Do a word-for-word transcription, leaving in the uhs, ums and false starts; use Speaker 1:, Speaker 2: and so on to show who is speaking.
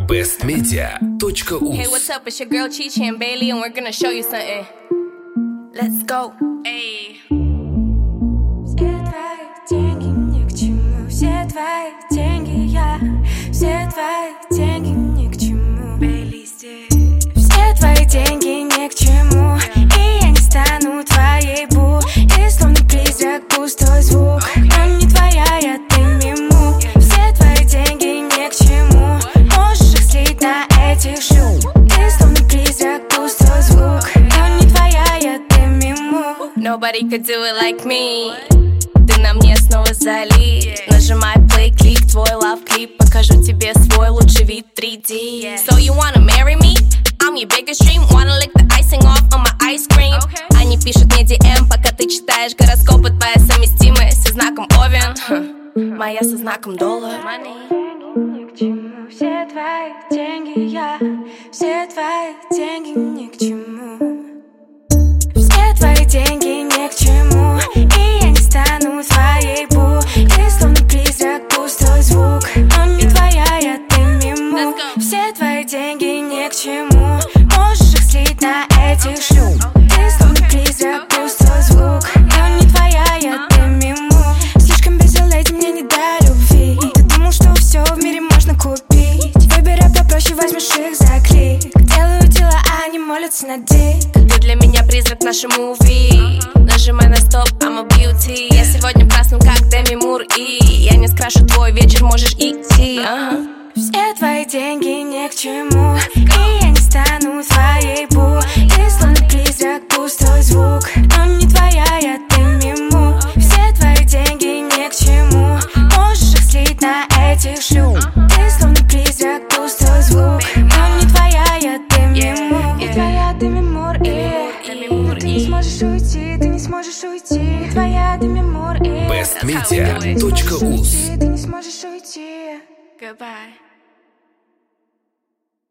Speaker 1: бест медиа точка уз.
Speaker 2: Hey, what's up? It's your girl Chichi and Bailey, and we're gonna show you something. Let's go. Hey.
Speaker 3: Все твои деньги ни к чему, все твои деньги я, все твои деньги ни к чему, Bailey здесь. Все твои деньги ни к чему, и я не стану твоей бу. Ты словно призрак, пустой звук, но не твоя, я ты миму. Все твои деньги ни к чему, можешь их слить на этих шлюх. Ты словно призрак, пустой звук, но не твоя, я ты миму.
Speaker 2: Nobody could do it like me. Ты на мне снова залит. Нажимай play, клик, твой love клип. Покажу тебе свой лучший вид три ди. So you wanna marry me? I'm your biggest dream. Wanna lick the icing off on my ice cream. Они пишут мне ди эм, пока ты читаешь гороскопы. Твоя совместимость со знаком Овен, моя со знаком доллар.
Speaker 3: Все твои деньги я, все твои деньги ни к чему. Все твои деньги ни к чему, и я не стану твоей бу. Ты словно призрак, пустой звук, но не твоя, я ты миму. Все твои деньги ни к чему, можешь их слить на этих шлюх. Ты словно призрак, пустой звук, но не твоя, я ты миму. Слишком беззалетен, мне не до любви. Ты думал, что все в мире можно купить. Выбирай попроще, возьмешь их за клик. Делаю дела, а они молятся на дик.
Speaker 2: Ты для меня призрак нашей муви. Нажимай на стоп, I'm a beauty. Я сегодня праздную, как Деми Мур. И я не скрашу твой вечер, можешь идти. uh-huh.
Speaker 3: Все твои деньги ни к чему, и я не стану твоей бу. Ты словно призрак, пустой звук, но не твоя, я ты миму. Все твои деньги ни к чему, можешь их слить на этих шлюх. Ты словно призрак, пустой звук, но не твоя, я ты миму. Не твоя, ты мимур, и ты не сможешь уйти, ты не сможешь уйти. Не твоя, ты мимур, и
Speaker 1: бест медиа точка уз.
Speaker 3: ты не сможешь уйти.
Speaker 2: Goodbye.